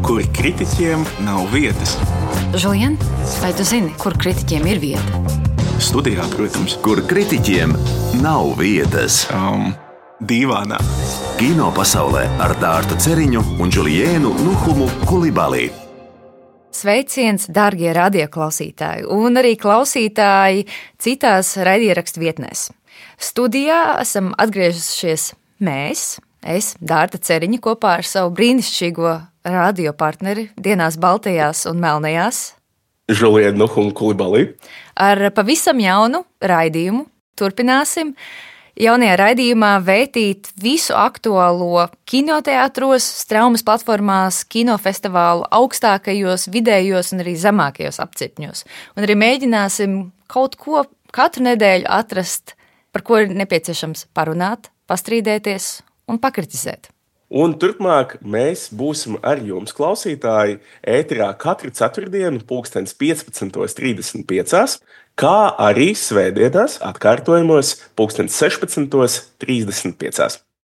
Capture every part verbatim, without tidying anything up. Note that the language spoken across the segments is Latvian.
kur kritiķiem nav vietas. Žulien, vai tu zini, kur kritiķiem ir vieta? Studijā, protams. Kur kritiķiem nav vietas. Um, dīvānā. Kino pasaulē ar Dārtu Ceriņu un Džuliēnu Nuhumu Kulibali. Sveiciens, dārgie radioklausītāji un arī klausītāji citās raidierakstu vietnēs. Studijā esam atgriežušies mēs, es, Dārta Ceriņa, kopā ar savu brīnišķīgo radiopartneri dienās baltajās un melnajās. Džuliēnu Nuhumu Kulibali. Ar pavisam jaunu raidījumu turpināsim. Jaunajā raidījumā vētīt visu aktuālo kinoteātros, straumes platformās, kinofestivālu augstākajos, vidējos un arī zemākajos apcirkņos. Un arī mēģināsim kaut ko katru nedēļu atrast, par ko ir nepieciešams parunāt, pastrīdēties un pakritizēt. Un turpmāk mēs būsim ar jums, klausītāji, ēterā katru ceturtdienu pulkstens piecpadsmit trīsdesmit pieci, kā arī svētdienās atkārtojumos pulkstens sešpadsmit trīsdesmit pieci.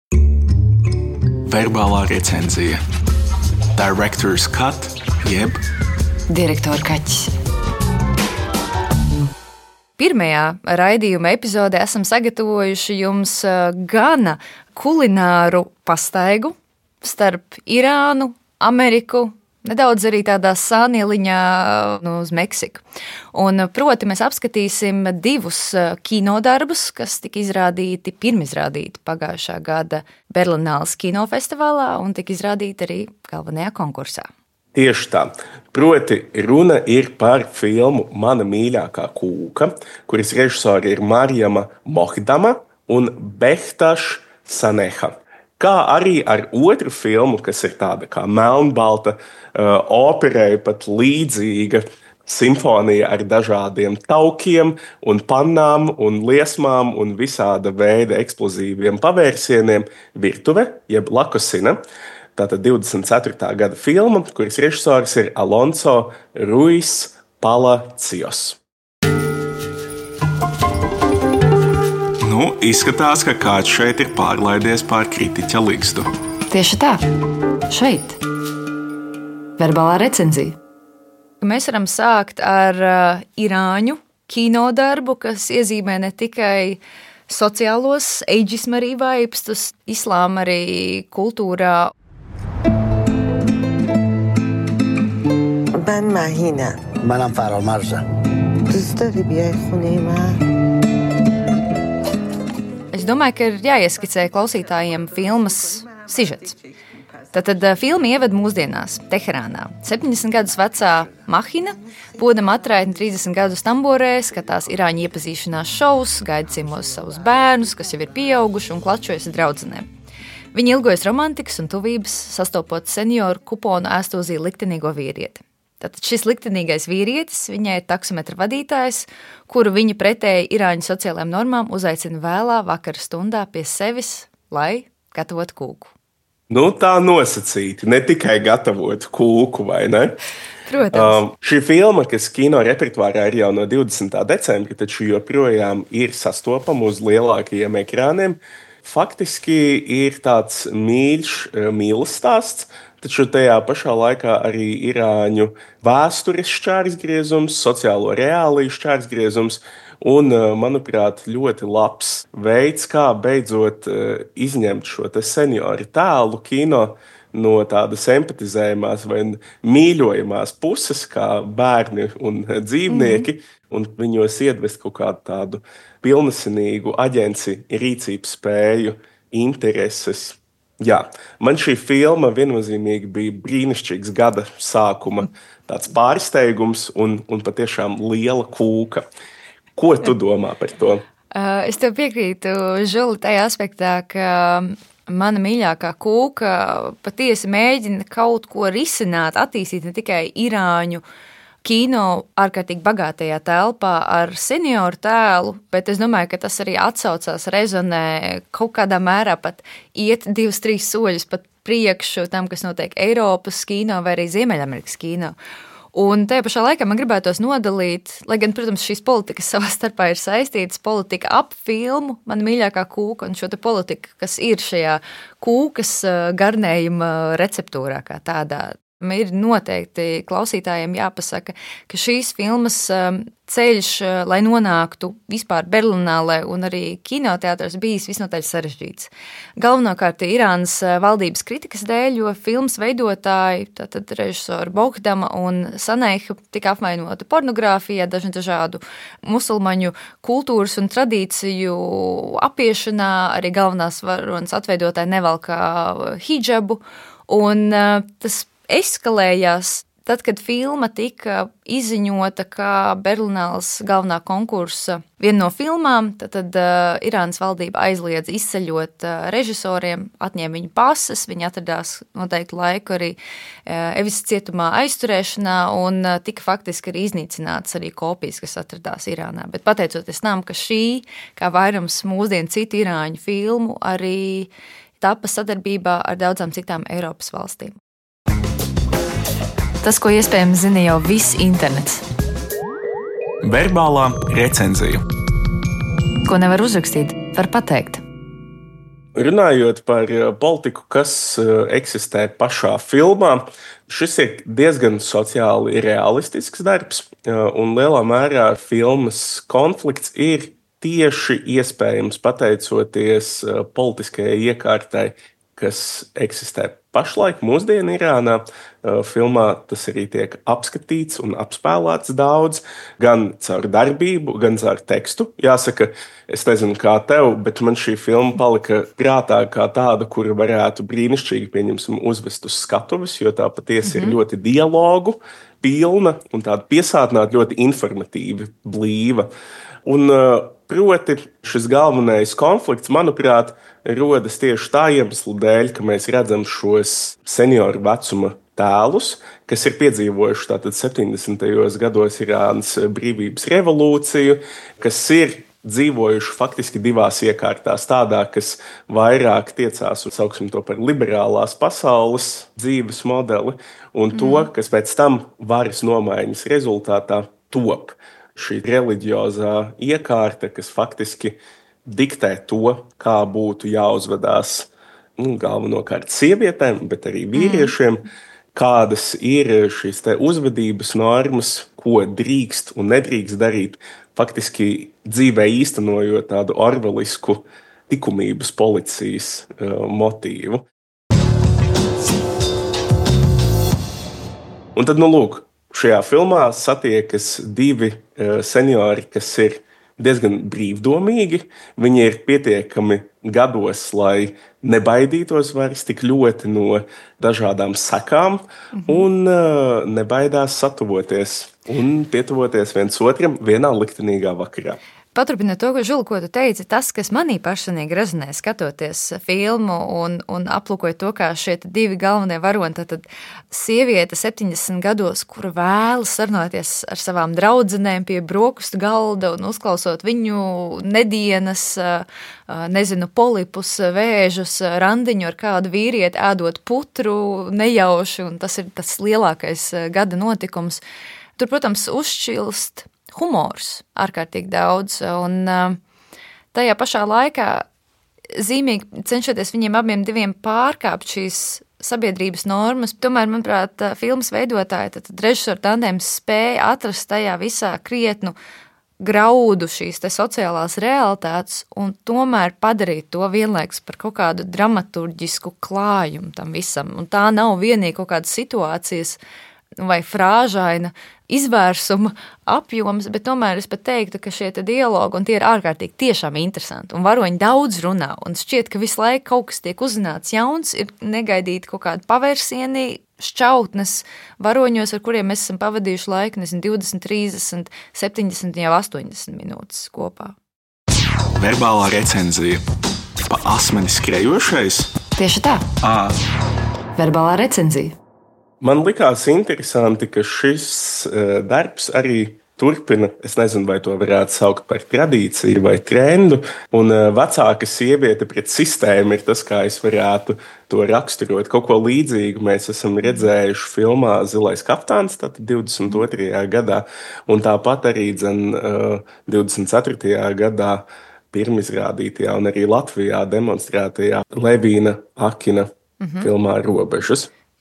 Verbālā recenzija. Director's cut, jeb Direktora kaķis. Pirmajā raidījuma epizodē esam sagatavojuši jums gana kulināru pastaigu starp Irānu, Ameriku, nedaudz arī tādā sānieliņā nu, uz Meksiku. Un proti mēs apskatīsim divus kinodarbus, kas tika izrādīti, pirmizrādīti pagājušā gada Berlīnas kinofestivālā un tika izrādīti arī galvenajā konkursā. Tieši tā. Proti, runa ir par filmu Mana mīļākā kūka, kuras režisori ir Marijama Mohdama un Behtaš Saneha. Kā arī ar otru filmu, kas ir tāda kā melnbalta, uh, operai pat līdzīga simfonija ar dažādiem taukiem un pannām un liesmām un visāda veida eksplozīviem pavērsieniem Virtuve, jeb Lakosina. Tātad divdesmit ceturtā gada filma, kuras režisors ir Alonso Ruiz Palacios. Nu, izskatās, ka kāds šeit ir pārlaidies pār kritiķa ligzdu. Tieši tā. Šeit. Verbālā recenzija. Mēs varam sākt ar uh, irāņu kinodarbu, kas iezīmē ne tikai sociālos eidžisma arī vaipstus, islāma arī kultūrā. من مهینم. منم فرامرزم. دوست داری بیای خونه من؟ Es domāju, ka ir jāieskicē klausītājiem filmas sižets. Tātad filma ieved mūsdienās Teherānā. septiņdesmit gadus vecā Mahina, būdama atraitni trīsdesmit gadus tamborē, skatās irāņu iepazīšanās šovus, gaida ciemos savus bērnus, kas jau ir pieauguši un klačojas ar draudzenēm. Viņa ilgojas romantikas un tuvības, sastopot senioru kuponu ēstūzī liktenīgo vīrieti. Tātad šis liktenīgais vīrietis, viņai ir taksometra vadītājs, kuru viņa pretēji irāņu sociālajām normām uzaicina vēlā vakara stundā pie sevis, lai gatavotu kūku. Nu, tā nosacīti, ne tikai gatavot kūku, vai ne? Protams. Um, šī filma, kas kino repertuārā ir jau no divdesmitā decembra, taču joprojām ir sastopama uz lielākajiem ekrāniem, faktiski ir tāds mīļš mīlas stāsts, taču tajā pašā laikā arī irāņu vēstures šķērsgriezums, sociālo reāliju šķērsgriezums un, manuprāt, ļoti labs veids, kā beidzot izņemt šo te senioru tēlu kino no tādas empatizējumās vai mīļojamās puses, kā bērni un dzīvnieki, mm-hmm. un viņos iedvest kaut kādu tādu pilnasinīgu aģenci rīcības spēju, intereses. Jā, man šī filma viennozīmīgi bija brīnišķīgs gada sākuma tāds pārsteigums un, un patiešām liela kūka. Ko tu domā par to? Es tev piekrītu, Žuli, tajā aspektā, ka mana mīļākā kūka patiesi mēģina kaut ko risināt, attīstīt ne tikai irāņu kino ārkārtīgi bagātajā telpā ar senioru tēlu, bet es domāju, ka tas arī atsaucās, rezonē kaut kādā mērā pat iet divus, trīs soļus pat priekšu tam, kas notiek Eiropas kino vai arī Ziemeļamerikas kino. Un tajā pašā laikā man gribētos nodalīt, lai gan, protams, šīs politikas savā starpā ir saistītas, politika ap filmu, mana mīļākā kūka, un šo te politiku, kas ir šajā kūkas garnējuma receptūrā kā tādā. Ir noteikti klausītājiem jāpasaka, ka šīs filmas ceļš, lai nonāktu vispār Berlīnē un arī kinoteātros, bijis visnotaļ sarežģīts. Galvenokārt Irānas valdības kritikas dēļ, jo filmas veidotāji, tātad režisori Bogdama un Saneiha, tika apvainoti pornogrāfijā, dažni dažādu musulmaņu kultūras un tradīciju apiešanā, arī galvenās varonas atveidotāji nevalkā hidžabu, un tas eskalējās tad, kad filma tika izziņota kā Berlīnes galvenā konkursa viena no filmām, tad, tad uh, Irānas valdība aizliedz izceļot uh, režisoriem, atņēma viņu pases, viņi atradās noteiktu laiku arī uh, Evis cietumā aizturēšanā un uh, tika faktiski arī iznīcināts arī kopijas, kas atradās Irānā. Bet pateicoties tam, ka šī, kā vairums mūsdienu citu irāņu filmu, arī tapa sadarbībā ar daudzām citām Eiropas valstīm. Tas, ko iespējams zina jau viss internets. Verbālā recenzija. Ko nevar uzrakstīt, var pateikt. Runājot par politiku, kas eksistē pašā filmā, šis ir diezgan sociāli realistisks darbs, un lielā mērā filmas konflikts ir tieši iespējams pateicoties politiskajai iekārtai, kas eksistē pašlaik mūsdienu Irānā. Filmā tas arī tiek apskatīts un apspēlēts daudz, gan caur darbību, gan caur tekstu. Jāsaka, es nezinu kā tev, bet man šī filma palika prātā kā tāda, kura varētu brīnišķīgi, pieņemsim, uzvest uz skatuves, jo tā patiesi mm-hmm. ir ļoti dialogu pilna un tāda piesātināta, ļoti informatīva, blīva. Un proti šis galvenais konflikts, manuprāt, rodas tieši tā iemesla dēļ, ka mēs redzam šos senioru vecuma tēlus, kas ir piedzīvojuši tātad septiņdesmitajos gados Irānas brīvības revolūciju, kas ir dzīvojuši faktiski divās iekārtās, tādā, kas vairāk tiecās un sauksim to par liberālās pasaules dzīves modeli, un to, mm. kas pēc tam varas nomaiņas rezultātā top. Šī reliģiozā iekārta, kas faktiski diktē to, kā būtu jāuzvedās nu, galvenokārt sievietēm, bet arī vīriešiem, kādas ir šīs te uzvedības normas, ko drīkst un nedrīkst darīt, faktiski dzīvē īstenojot tādu orvelisku likumības policijas uh, motīvu. Un tad, nu lūk, šajā filmā satiekas divi uh, seniori, kas ir diezgan brīvdomīgi. Viņi ir pietiekami gados, lai nebaidītos vairs tik ļoti no dažādām sekām mm-hmm. un uh, nebaidās satuvoties un pietuvoties viens otram vienā liktenīgā vakarā. Paturpinot to, ko Žula, ko tu teici, tas, kas manī personīgi rezonē skatoties filmu un, un aplūkojot to, kā šie divi galvenie varoni, tad sieviete septiņdesmit gados, kura vēlas sarunāties ar savām draudzenēm pie brokastu galda un uzklausot viņu nedienas, nezinu, polipus, vēžus, randiņu ar kādu vīrieti, ēdot putru nejauši, un tas ir tas lielākais gada notikums. Tur, protams, uzšķilst humors ārkārtīgi daudz, un tajā pašā laikā zīmīgi cenšoties viņiem abiem diviem pārkāpt šīs sabiedrības normas. Tomēr, manuprāt, filmas veidotāji, tad režisori tandēms spēja atrast tajā visā krietnu graudu šīs te sociālās realitātes un tomēr padarīt to vienlaikus par kaut kādu dramaturģisku klājumu tam visam. Un tā nav vienīgi kaut kādas situācijas vai frāžaina izvērsuma apjoms, bet tomēr es pat teiktu, ka šie te dialogi, un tie ir ārkārtīgi tiešām interesanti, un varoņi daudz runā, un šķiet, ka visu laiku kaut kas tiek uzzināts jauns, ir negaidīti kaut kādi pavērsieni, šķautnes varoņos, ar kuriem mēs esam pavadījuši laiku, nezinu, divdesmit, trīsdesmit, septiņdesmit, jau astoņdesmit minūtes kopā. Verbālā recenzija. Pa asmeni skrejošais? Tieši tā. À. Verbālā recenzija. Man likās interesanti, ka šis uh, darbs arī turpina, es nezinu, vai to varētu saukt par tradīciju vai trendu, un uh, vecāka sieviete pret sistēmu ir tas, kā es varētu to raksturot. Kaut ko līdzīgu mēs esam redzējuši filmā Zilais kaftāns, tātad divdesmit otrajā gadā, un tāpat arī dzen, uh, divdesmit ceturtajā gadā pirmizrādītajā un arī Latvijā demonstrētajā Levīna Akina mm-hmm. filmā Robežas.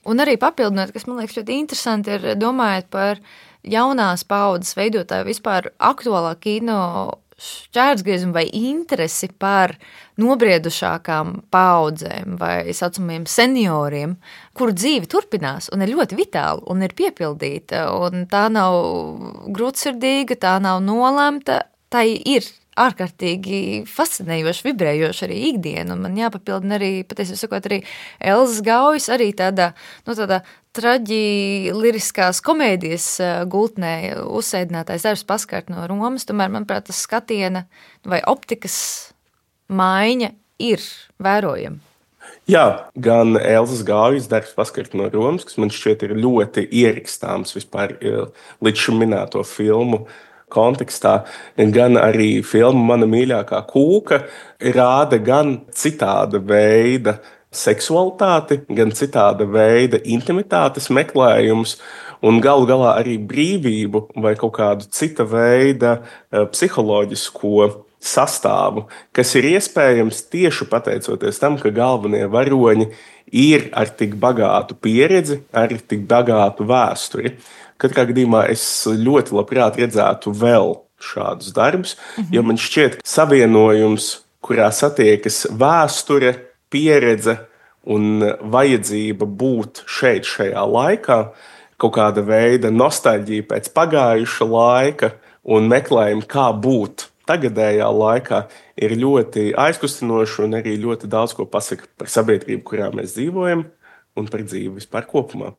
Un arī papildinot, kas man liekas ļoti interesanti, ir domājot par jaunās paaudzes veidotāju vispār aktuālā kino šķērsgriezumu vai interesi par nobriedušākām paaudzēm vai saucamiem senioriem, kuru dzīve turpinās un ir ļoti vitāla un ir piepildīta. Un tā nav grūtsirdīga, tā nav nolemta, tai ir ārkārtīgi fascinējoši, vibrējoši arī ikdiena, un man jāpapildina arī, patiesībā sakot, arī Elzas Gaujas, arī tādā, nu, tādā traģi liriskās komēdijas gultnē uzsēdinātais darbs Paskart no Romas, tomēr, manuprāt, tas skatiena vai optikas maiņa ir vērojama. Jā, gan Elzas Gaujas darbs Paskart no Romas, kas man šķiet ir ļoti ierakstāms vispār līdz šim minēto filmu kontekstā, gan arī filma Mana mīļākā kūka rāda gan citāda veida seksualitāti, gan citāda veida intimitātes meklējumus un galu galā arī brīvību vai kaut kādu cita veida psiholoģisko sastāvu, kas ir iespējams tieši pateicoties tam, ka galvenie varoņi ir ar tik bagātu pieredzi, ar tik bagātu vēsturi. Katrā gadījumā es ļoti labprāt redzētu vēl šādus darbus, mhm. jo man šķiet, ka savienojums, kurā satiekas vēsture, pieredze un vajadzība būt šeit, šajā laikā, kaut kāda veida nostalģija pēc pagājuša laika un meklējumi, kā būt tagadējā laikā, ir ļoti aizkustinoši un arī ļoti daudz ko pasaka par sabiedrību, kurā mēs dzīvojam un par dzīvi vispār kopumā.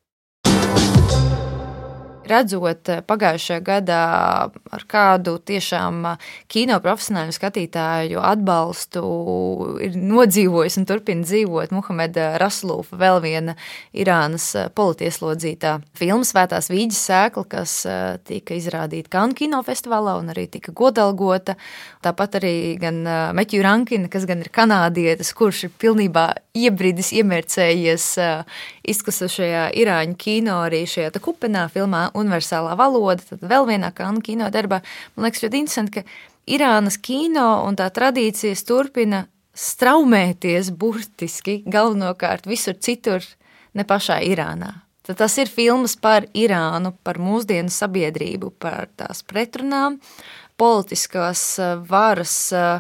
Redzot pagājušajā gadā ar kādu tiešām kino profesionāļu skatītāju atbalstu ir nodzīvojis un turpina dzīvot Muhameda Rasulūfa, vēl viena Irānas politieslodzītā filma Svētās vīģes sēkla, kas tika izrādīta Cannes kinofestivālā un arī tika godalgota. Tāpat arī gan Meķju Rankina, kas gan ir kanādietis, kurš ir pilnībā iebridis, iemērcējies izklasošajā irāņu kino arī šajā kupenā filmā Universālā valoda, tad vēl vienā Cannes kino darbā. Man liekas ļoti interesanti, ka Irānas kino un tā tradīcijas turpina straumēties burtiski galvenokārt visur citur, ne pašā Irānā. Tad tas ir filmas par Irānu, par mūsdienu sabiedrību, par tās pretrunām, politiskās varas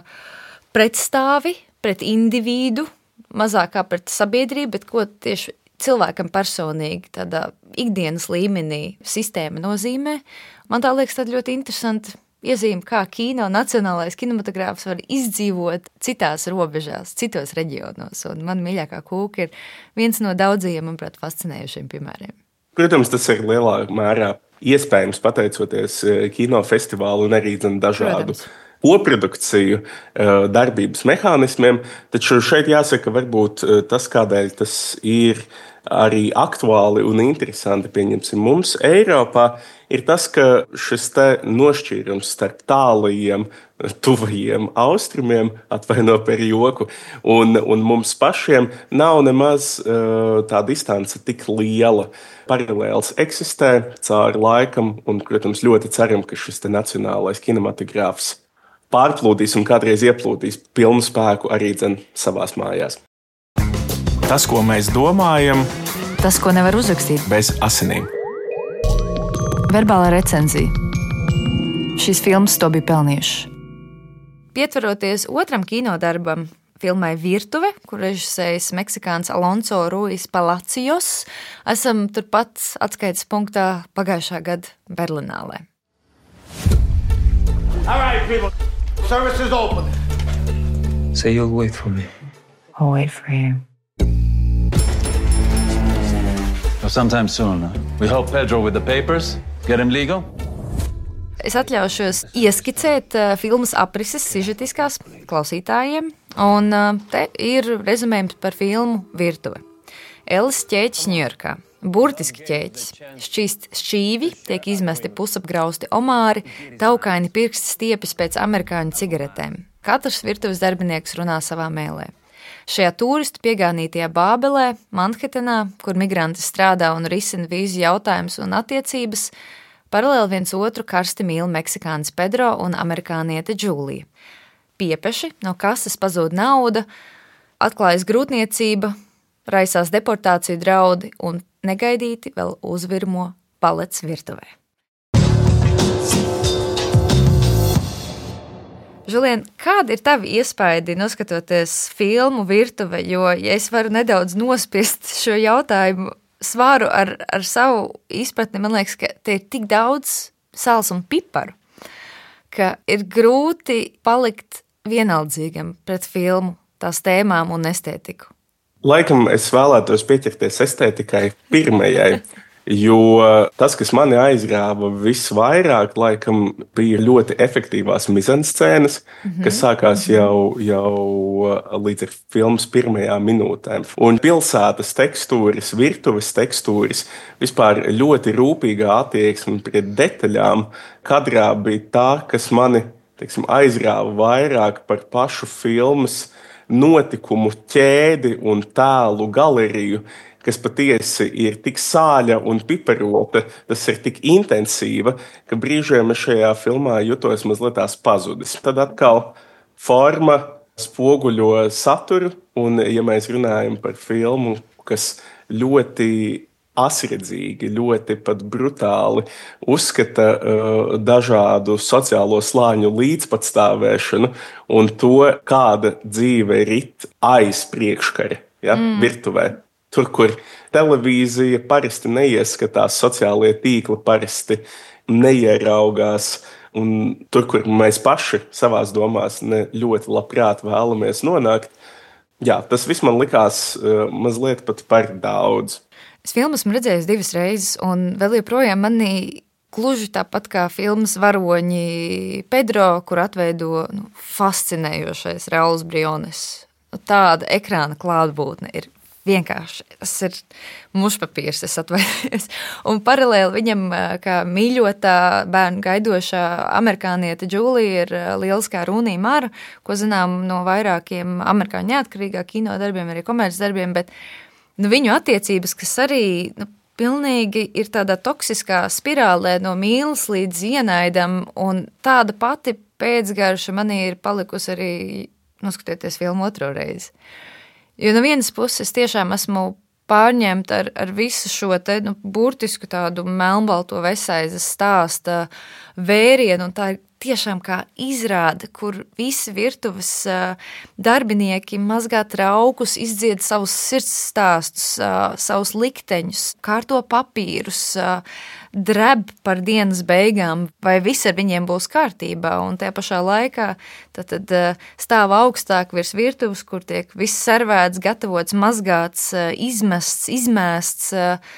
pretstāvi pret individu, mazāk kā pret sabiedrību, bet ko tieši cilvēkam personīgi, tādā ikdienas līmenī sistēma nozīmē. Man tā liekas tāda ļoti interesanta iezīme, kā kino, nacionālais kinematogrāfs var izdzīvot citās robežās, citos reģionos. Un man mīļākā kūka ir viens no daudzajiem, manuprāt, fascinējušiem piemēriem. Protams, tas ir lielā mērā iespējams pateicoties kinofestivālu un arī dažādu Protams. koprodukciju darbības mehānismiem, taču šeit jāsaka, varbūt tas, kādēļ tas ir arī aktuāli un interesanti, pieņemsim mums Eiropā, ir tas, ka šis te nošķīrums starp tālajiem, tuvajiem austrumiem, atvaino par joku, un, un mums pašiem nav nemaz tā distance tik liela. Paralēls eksistē cauri laikam, un, protams, ļoti ceram, ka šis te nacionālais kinematogrāfs pārplūdīs un kādreiz ieplūdīs pilnu spēku arī dzen savās mājās. Tas, ko mēs domājam, tas, ko nevar uzrakstīt bez asinīm. Verbālā recenzija. Šīs filmas to bija pelnījušas. Pietveroties otram kinodarbam, filmai Virtuve, kur režisējis meksikāns Alonso Ruiz Palacios, esam turpat atskaites punktā pagājušā gada Berlinālē. All right, people. Service is open. Say you'll wait for me. I'll wait for you. Well, sometime soon. We help Pedro with the papers. Get him legal. Es atļaušos ieskicēt uh, filmas aprises sižetiskās klausītājiem, un uh, te ir rezumējums par filmu Virtuve. Ellis ķēķis Ņujorkā. Burtiski ķēķis. Šķīst šķīvi, tiek izmesti pusapgrausti omāri, taukaini pirksti stiepjas pēc amerikāņu cigaretēm. Katrs virtuves darbinieks runā savā mēlē. Šajā turistu piegānītajā Bābelē, Manhetenā, kur migranti strādā un risina vīzu jautājumus un attiecības, paralēli viens otru karsti mīl meksikānis Pedro un amerikāniete Džūlija. Piepeši, no kases pazūd nauda, atklājas grūtniecība, raisās deportāciju draudi un negaidīti vēl uzvirmo palets virtuvē. Žulien, kāda ir tava iespaidi noskatoties filmu Virtuve, jo, ja es varu nedaudz nospiest šo jautājumu svāru ar, ar savu izpratni, man liekas, ka te ir tik daudz sāls un piparu, ka ir grūti palikt vienaldzīgam pret filmu, tās tēmām un estētiku. Laikam es vēlētos pieķerties estētikai pirmajai, jo tas, kas mani aizrāva visvairāk, laikam bija ļoti efektīvās mizanscēnas, mm-hmm. kas sākās jau, jau līdz ar filmas pirmajām minūtēm. Un pilsētas tekstūras, virtuves tekstūras, vispār ļoti rūpīgā attieksme pret detaļām kadrā bija tā, kas mani, teiksim, aizrāva vairāk par pašu filmas notikumu ķēdi un tēlu galeriju, kas patiesi ir tik sāļa un piparota, tas ir tik intensīva, ka brīžiem es šajā filmā jutos mazliet tās pazudis. Tad atkal forma spoguļo saturu, un ja mēs runājam par filmu, kas ļoti asredzīgi, ļoti pat brutāli uzskata uh, dažādu sociālo slāņu līdzpatstāvēšanu un to, kāda dzīve rit aiz priekškara, ja, mm. virtuvē. Tur, kur televīzija parasti neieskatās, sociālie tīkli parasti neieraugās, un tur, kur mēs paši savās domās ne ļoti labprāt vēlamies nonākt, jā, tas viss man likās uh, mazliet pat par daudz. Es filmu esmu redzējis divas reizes, un vēl joprojām manī gluži tāpat kā filmas varoņi Pedro, kur atveido nu, fascinējošais Rauls Briones. Tāda ekrāna klātbūtne ir vienkārši, tas ir mušpapīrs, es atvainojos. Un paralēli viņam, kā mīļotā bērnu gaidošā amerikāniete Džūlija, ir lieliskā Rūnī Mara, ko zinām no vairākiem amerikāņu neatkarīgā kino darbiem, arī komerces darbiem, bet nu, viņu attiecības, kas arī nu, pilnīgi ir tādā toksiskā spirālē no mīlas līdz ienaidam, un tāda pati pēcgarša manī ir palikusi arī noskatieties filmu otro reizi. Jo no vienas puses tiešām esmu pārņemta ar, ar visu šo te, nu, burtisku tādu melnbalto vesaizes stāsta vērienu, un tā ir tiešām kā izrāde, kur visi virtuves uh, darbinieki mazgā traukus, izdzied savus sirds stāstus, uh, savus likteņus, kārto papīrus, uh, dreb par dienas beigām, vai viss ar viņiem būs kārtībā, un tajā pašā laikā tad, tad uh, stāv augstāk virs virtuves, kur tiek viss servēts, gatavots, mazgāts, uh, izmests, izmēsts, uh,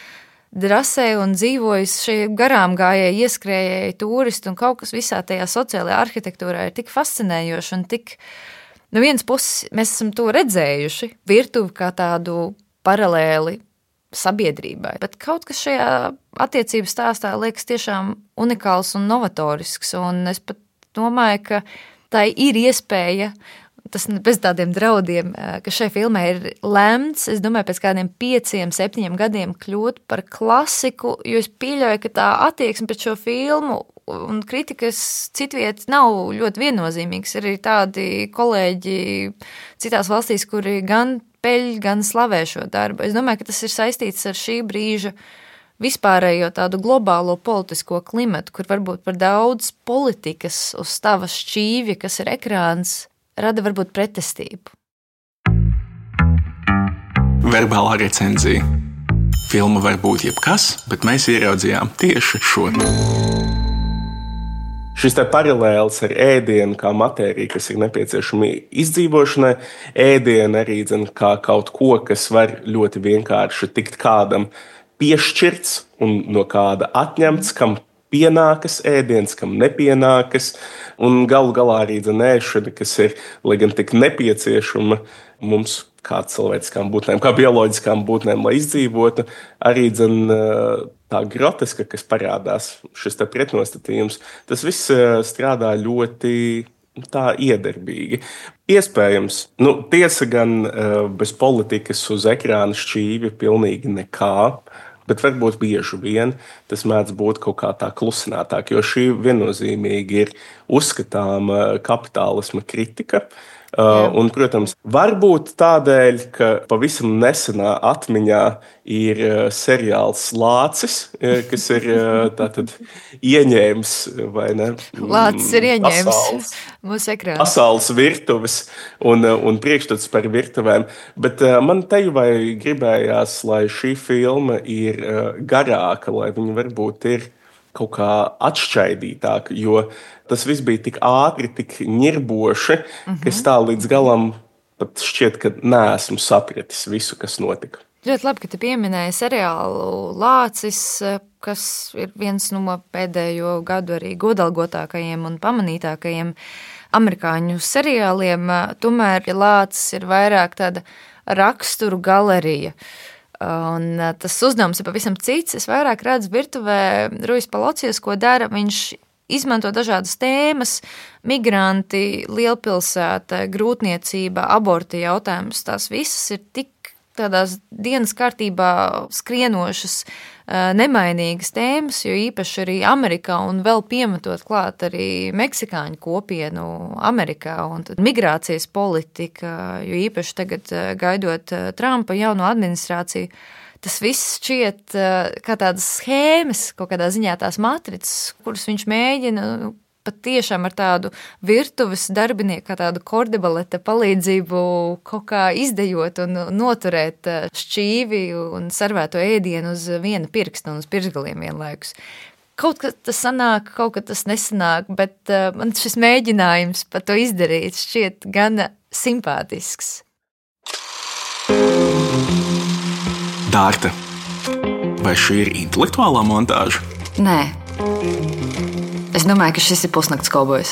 drasē un dzīvojas šie garām gājēji, ieskrējēji turisti, un kaut kas visā tajā sociālajā arhitektūrā ir tik fascinējoši un tik, no vienas puses mēs esam to redzējuši, virtuvi kā tādu paralēli sabiedrībai, bet kaut kas šajā attiecību stāstā liekas tiešām unikāls un novatorisks, un es pat domāju, ka tai ir iespēja, tas bez tādiem draudiem, ka šai filmai ir lemts, es domāju, pēc kādiem pieciem, septiņiem gadiem kļūt par klasiku, jo es pieļauju, ka tā attieksme pret šo filmu un kritikas citviet nav ļoti viennozīmīgs. Ir arī tādi kolēģi citās valstīs, kuri gan peļ, gan slavē šo darbu. Es domāju, ka tas ir saistīts ar šī brīža vispārējo tādu globālo politisko klimatu, kur varbūt par daudz politikas uz tava šķīvja, kas ir ekrāns, rada varbūt pretestību. Verbālā recenzija. Filma var būt jebkas, bet mēs ieraudzījām tieši šo. Šis te paralēls ar ēdienu kā matēriju, kas ir nepieciešami izdzīvošanai, ēdienu arī dzen, kā kaut ko, kas var ļoti vienkārši tikt kādam piešķirts un no kāda atņemts, kam pienākas ēdiens, kam nepienākas, un galu galā arī dzen ēšana, kas ir, lai gan tik nepieciešama mums kā cilvēciskām būtnēm, kā bioloģiskām būtnēm, lai izdzīvotu, arī dzen tā groteska, kas parādās, šis te pretnostatījums, tas viss strādā ļoti tā iedarbīgi. Iespējams, nu, tiesa gan bez politikas uz ekrāna šķīvi pilnīgi nekā, bet varbūt bieži vien tas mēdz būt kaut kā tā klusinātāk, jo šī viennozīmīgi ir uzskatāma kapitālisma kritika, Uh, un, protams, varbūt tādēļ, ka pavisam nesenā atmiņā ir uh, seriāls Lācis, uh, kas ir uh, tātad ieņēmis, vai ne? Lācis ir ieņēmis mūsu ekrānu. Pasaules virtuves un, uh, un priekšstats par virtuvēm. Bet uh, man te vai gribējās, lai šī filma ir uh, garāka, lai viņa varbūt ir kaut kā atšķaidītāka, jo tas viss bija tik ātri, tik ņirboši, mm-hmm. ka es tā līdz galam pat šķiet, ka neesmu sapratis visu, kas notika. Ļoti labi, ka tu pieminēji seriālu Lācis, kas ir viens no pēdējo gadu arī godalgotākajiem un pamanītākajiem amerikāņu seriāliem. Tomēr Lācis ir vairāk tāda raksturu galerija. Un tas uzdevums ir pavisam cits. Es vairāk redzu virtuvē Ruijs Palocios, ko dara. Viņš izmanto dažādas tēmas, migranti, lielpilsēta, grūtniecība, aborti jautājums. Tās visas ir tik tādās dienas kārtībā skrienošas, nemainīgas tēmas, jo īpaši arī Amerikā un vēl piemetot klāt arī meksikāņu kopienu Amerikā un tad migrācijas politika, jo īpaši tagad gaidot Trumpa jauno administrāciju, tas viss šķiet kā tādas schēmas, kaut kādā ziņā tās matricas, kuras viņš mēģina pat tiešām ar tādu virtuves darbinieku, kā tādu kordebaleta palīdzību kaut kā izdejot un noturēt šķīvi un servēto ēdienu uz viena pirksta un uz pirkstgaliem vienlaikus. Kaut kas tas sanāk, kaut kas tas nesanāk, bet uh, man šis mēģinājums par to izdarīt šķiet gana simpātisks. Dārta, vai šī ir intelektuālā montāža? Nē. Es domāju, ka šis ir Pusnakts kaubojs.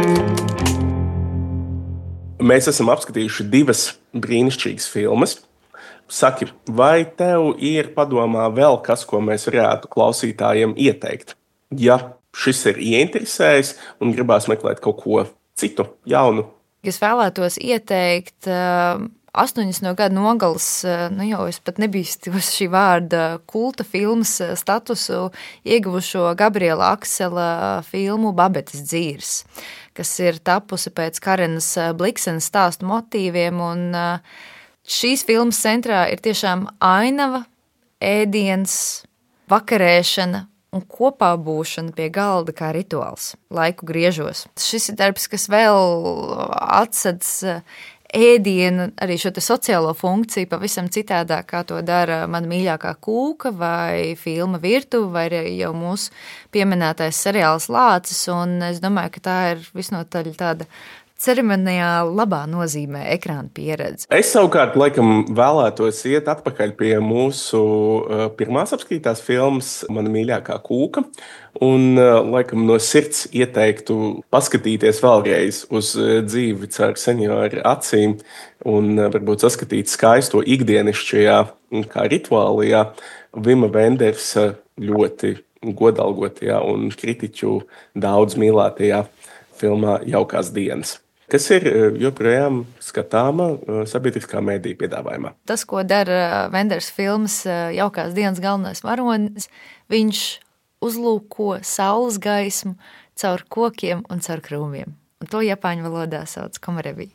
Mēs esam apskatījuši divas brīnišķīgas filmas. Saki, vai tev ir padomā vēl kas, ko mēs varētu klausītājiem ieteikt? Ja šis ir ieinteresējis un gribās meklēt kaut ko citu, jaunu. Es vēlētos ieteikt astoņdesmito gadu nogalas, nu jau es pat nebīstos šī vārda kulta filmas statusu ieguvušo Gabriela Aksela filmu Babetes dzīrs, kas ir tapusi pēc Karenas Bliksenes stāstu motīviem, un šīs filmas centrā ir tiešām ainava, ēdiens, vakarēšana un kopā būšana pie galda kā rituāls, laiku griežos. Šis ir darbs, kas vēl atsedz ēdienu, arī šo te sociālo funkciju pavisam citādāk, kā to dara mana mīļākā kūka vai filma Virtuve, vai arī jau mūsu pieminētais seriāls Lācis, un es domāju, ka tā ir visnotaļ tāda ceremoniāli labā nozīmē ekrāna pieredze. Es savukārt laikam vēlētos iet atpakaļ pie mūsu uh, pirmās apskatītās filmas Mana mīļākā kūka, un uh, laikam no sirds ieteiktu paskatīties vēlreiz uz uh, dzīvi caur senioru acīm un uh, varbūt saskatīt skaisto ikdienišķajā, kā rituālijā, Vima Vendersa ļoti godalgotajā un kritiķu daudz mīlētajā filmā Jaukās dienas, kas ir joprojām skatāma sabiedriskā mēdīja piedāvājumā. Tas, ko dara Venders filmas Jaukās dienas galvenais varonis, viņš uzlūko saules gaismu caur kokiem un caur krūmiem. Un to japāņu valodā sauc komarebi.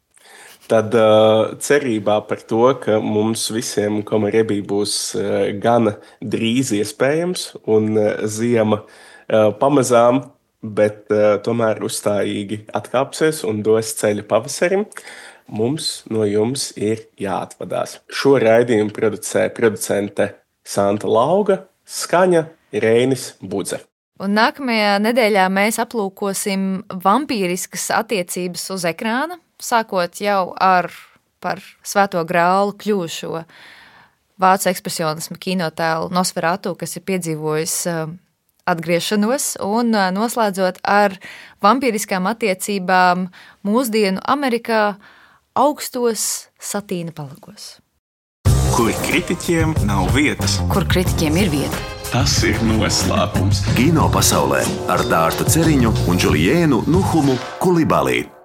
Tad uh, cerībā par to, ka mums visiem komarebi būs uh, gana drīz iespējams un uh, ziema uh, pamazām, bet uh, tomēr uzstājīgi atkāpsies un dos ceļu pavasarim, mums no jums ir jāatvadās. Šo raidījumu producē producente Santa Lauga, skaņa Reinis Budze. Un nākamajā nedēļā mēs aplūkosim vampīriskas attiecības uz ekrāna, sākot jau ar par Svēto grālu kļūšo vācu ekspresionismu kinotēlu Nosferatu, kas ir piedzīvojis uh, atgriešanos, un noslēdzot ar vampīriskām attiecībām mūsdienu Amerikā augstos satīna palagos. Kur kritiķiem nav vietas. Kur kritiķiem ir vieta. Tas ir noslēpums. Kino pasaulē ar Dārtu Ceriņu un Džuliēnu Nuhumu Kulibalī.